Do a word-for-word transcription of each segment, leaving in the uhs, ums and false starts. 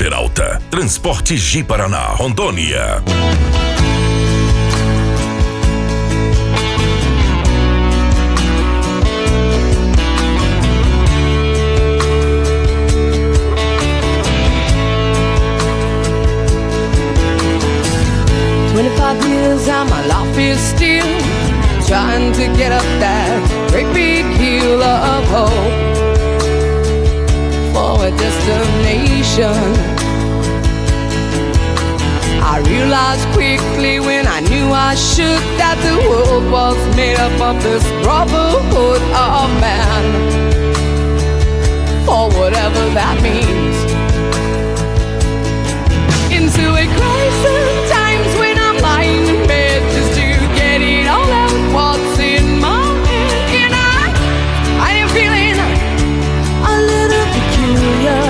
Peralta, Transporte Ji-Paraná, Rondônia. Twenty-five years and my life is still trying to get up that great big hill of hope for a destination. I realized quickly when I knew I should that the world was made up of this brotherhood of man, or whatever that means. Into a crisis times when I'm lying in bed just to get it all out what's in my head. And I, I am feeling a little peculiar.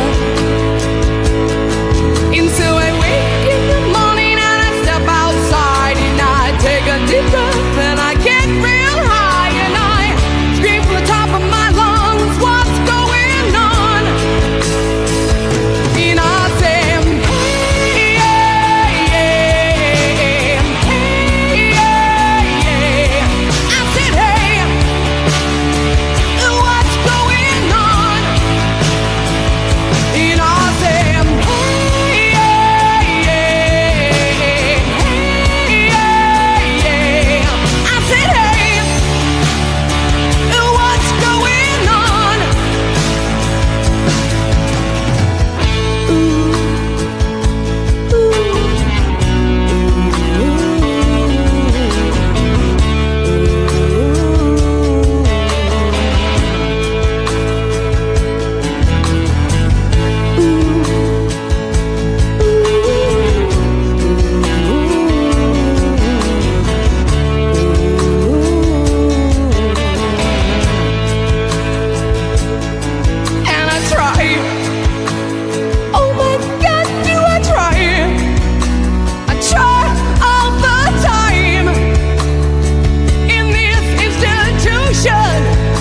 And so I wake in the morning and I step outside and I take a deep breath and I get real high and I scream from the top of my lungs, what's going on? And I say, hey, yeah, yeah, hey, yeah, yeah. I said, hey, what's going on? And I say, hey, yeah, yeah, hey, yeah, yeah. I said, hey, what's going on? And I try. Oh my God, do I try? I try all the time in this institution,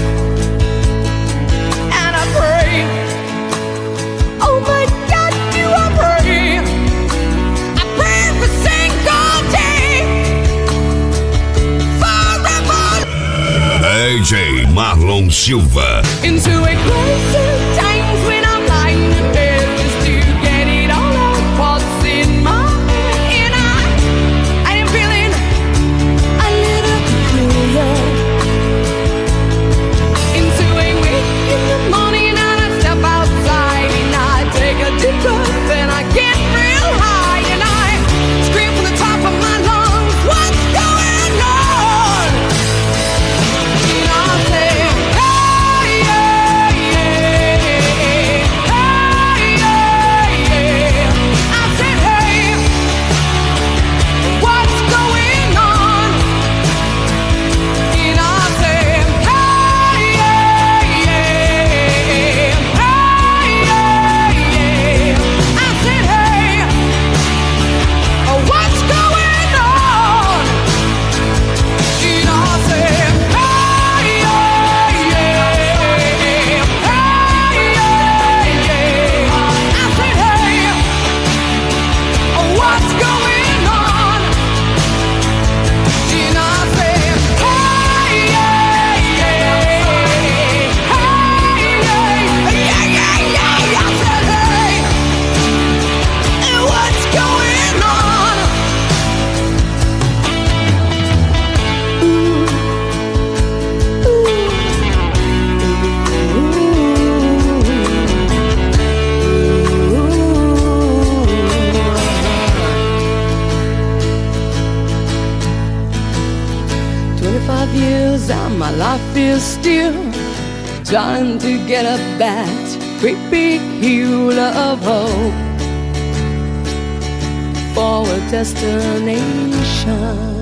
and I pray. Oh my God, do I pray? I pray every single day, forever. D J Marlon Silva. Into a crisis times when I'm lying in bed just to get it all out what's in my head. And I, I am feeling a little peculiar. Into a wake in the morning and I step outside and I take a deep breath and I get real high and I scream from the top of my lungs, what's going on? And I say, hey, yeah, yeah, hey, yeah, yeah. I said, hey, what's going on? And I say, hey, yeah, yeah, hey, yeah, yeah. I said, hey, what's going on? And I say, hey, yeah, yeah, hey, yeah, yeah. I said, hey, what's going on? And I said, hey, yeah, yeah, hey, yeah, yeah, yeah, yeah. I said, hey, what's going on? Twenty-five years and my life is still trying to get up that great big hill of hope for a destination.